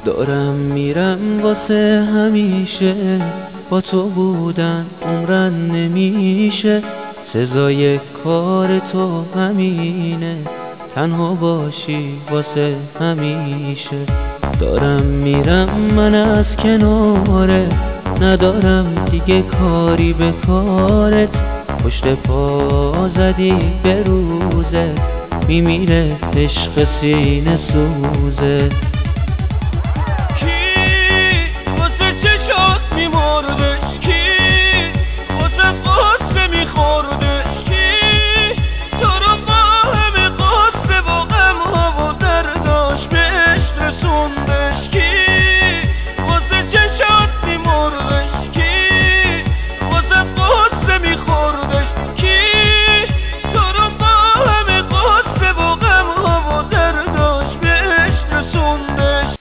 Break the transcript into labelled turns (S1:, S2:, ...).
S1: دارم میرم واسه همیشه، با تو بودن عمرن نمیشه. سزای کار تو همینه، تنها باشی واسه همیشه. دارم میرم من از کنارت، ندارم دیگه کاری به کارت. پشت پا زدی به روزت، میمیره عشق سینه سوزت.